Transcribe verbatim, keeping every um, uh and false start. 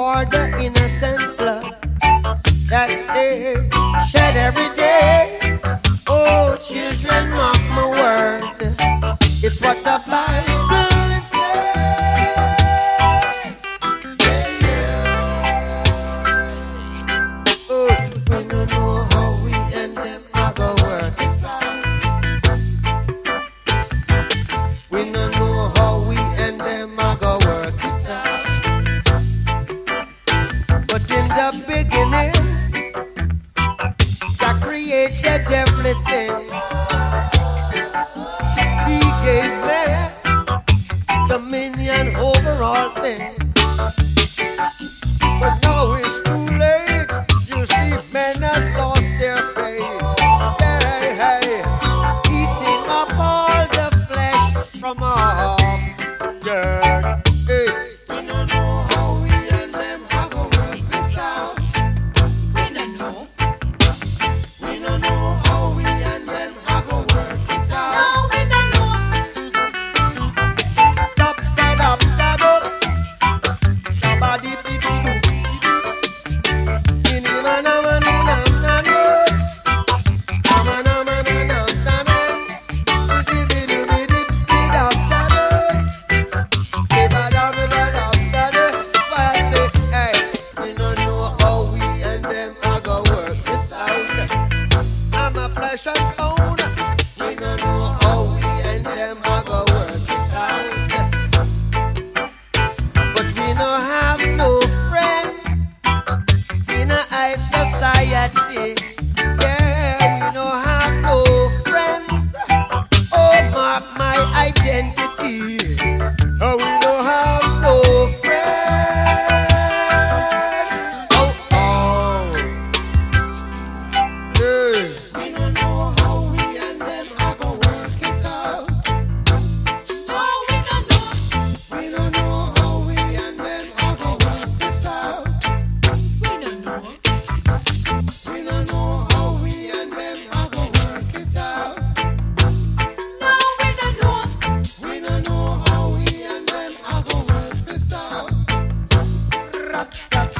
for the innocent blood that they shed every day. Oh, children, mark my word, it's what the Bible is saying. Oh, we don't know how we and them are gonna work this out. We don't know how we and them are gonna work it out. But in the beginning, God created everything. He gave man dominion over all things. But now it's too late. You see, men has lost their faith. Hey, hey, eating up all the flesh from off the earth. Hey. We don't know how we and them are gonna work this out. We don't know. We don't know how we and them are gonna work it out. No, we don't know. Stop, stand up, stand up. Somebody be be do. Ini mana mana na na na. Mana mana na na na na. Be be do be do be da da da. Be ba da be ba da da da. Why I say, hey, we don't know how we and them are gonna work this out. I'm a flesh and bone. We don't know how we and them are gonna work it out. But we don't have no friends in a high society. Yeah, we don't have no friends. Oh, mark my identity. Oh, we don't have no friends. Oh, oh. Yeah. We don't know how we and them are gonna work it out. Oh, we don't know. We don't know how we and them are gonna work this out. We don't know. We don't know how we and them are gonna work it out. No, we don't know. We don't know how we and them are gonna work this out. Rap, stop,